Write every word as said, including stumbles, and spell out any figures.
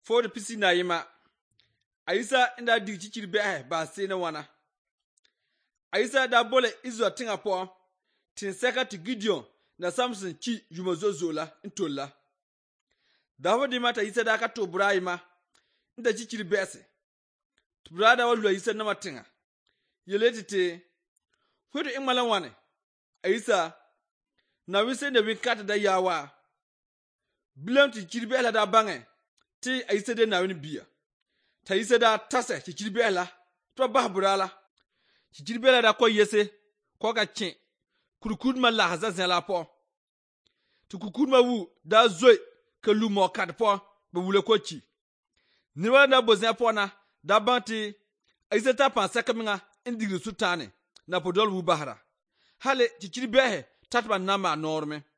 for the pisi na yima. Aisa inda dig chichiri be ba se na wana. Aisa da bole izo tinga po. Tin seka ti Gideon na Samson chi jumozozola intola. Dawo di mata isa da ka to Ibrahima inda chichiri bese. Brada wallo isa na matinga. Yeletite hudu ingmalan wane. Aisa na wise ne winkata da yawa. Bilam ti chichiri be la da bange. Ti aisa de na wini biya. Ta isa da tase chichiri be la. To bah burala. Chichiri be la da ko yese. Ko ka chen. Kurukud ma la hazan la po. Tu kukud ma wu da zoe ke lu mo kat po be wule ko chi. Ni wa na boznya po na da banti aisa ta pansa kaminga indigri sutane na podol wu bahara. Hale chichiri behe tatba nama norme.